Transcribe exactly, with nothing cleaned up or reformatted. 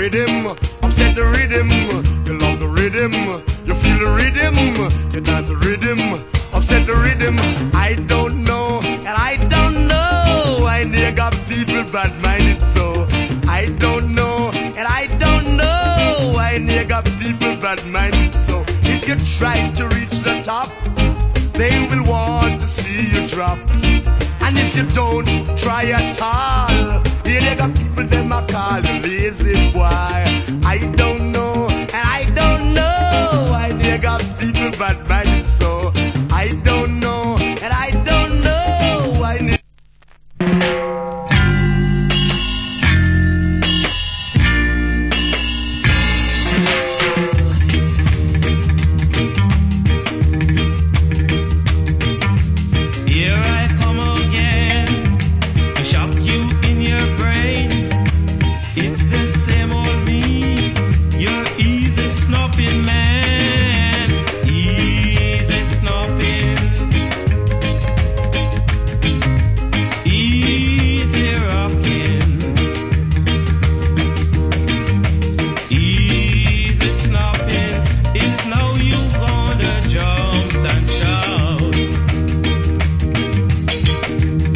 rhythm, upset the rhythm. You love the rhythm, you feel the rhythm, you dance the rhythm, upset the rhythm. I don't know, and I don't know why you got people bad-minded so. I don't know, and I don't know why you got people bad-minded so. If you try to reach the top, they will want to see you drop. And if you don't try at all, here they got people them a call you lazy boy.